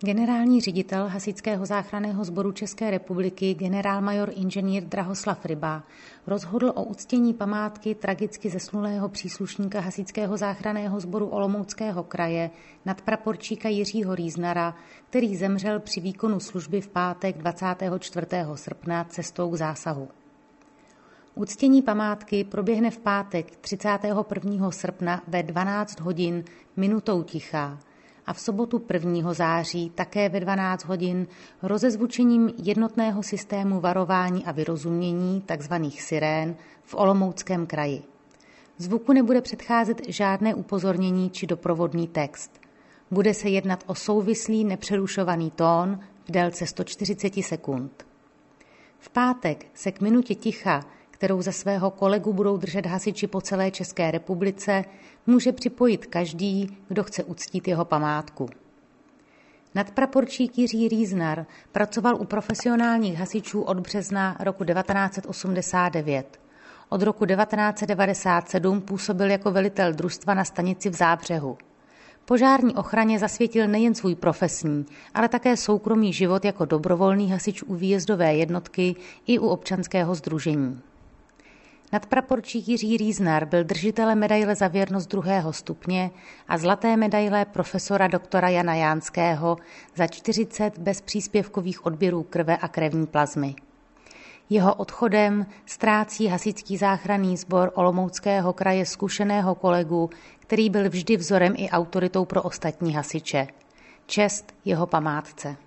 Generální ředitel Hasičského záchranného sboru České republiky generálmajor inženýr Drahoslav Ryba rozhodl o uctění památky tragicky zesnulého příslušníka Hasičského záchranného sboru Olomouckého kraje nadpraporčíka Jiřího Rýznara, který zemřel při výkonu služby v pátek 24. srpna cestou k zásahu. Uctění památky proběhne v pátek 31. srpna ve 12 hodin minutou ticha a v sobotu 1. září také ve 12 hodin rozezvučením jednotného systému varování a vyrozumění, takzvaných sirén, v Olomouckém kraji. Zvuku nebude předcházet žádné upozornění či doprovodný text. Bude se jednat o souvislý nepřerušovaný tón v délce 140 sekund. V pátek se k minutě ticha, kterou za svého kolegu budou držet hasiči po celé České republice, může připojit každý, kdo chce uctít jeho památku. Nadpraporčík Jiří Rýznar pracoval u profesionálních hasičů od března roku 1989. Od roku 1997 působil jako velitel družstva na stanici v Zábřehu. Požární ochraně zasvětil nejen svůj profesní, ale také soukromý život jako dobrovolný hasič u výjezdové jednotky i u občanského sdružení. Nadpraporčík Jiří Rýznar byl držitelem medaile za věrnost 2. stupně a zlaté medaile profesora doktora Jana Jánského za 40 bezpříspěvkových odběrů krve a krevní plazmy. Jeho odchodem ztrácí Hasičský záchranný sbor Olomouckého kraje zkušeného kolegu, který byl vždy vzorem i autoritou pro ostatní hasiče. Čest jeho památce.